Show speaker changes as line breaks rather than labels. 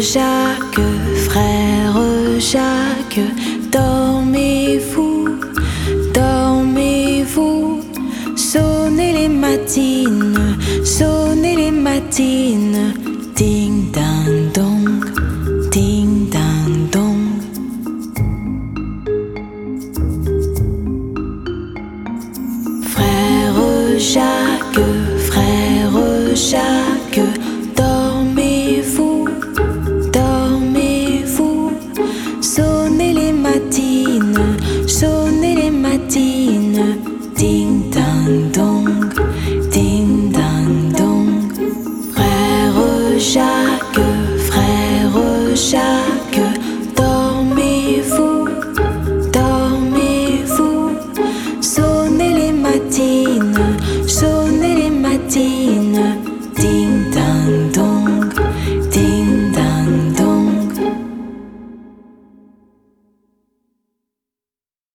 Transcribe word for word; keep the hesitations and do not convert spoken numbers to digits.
Jacques, frère Jacques, dormez-vous, dormez-vous. Sonnez les matines, sonnez les matines. Ding ding dong, ding ding dong. Frère Jacques,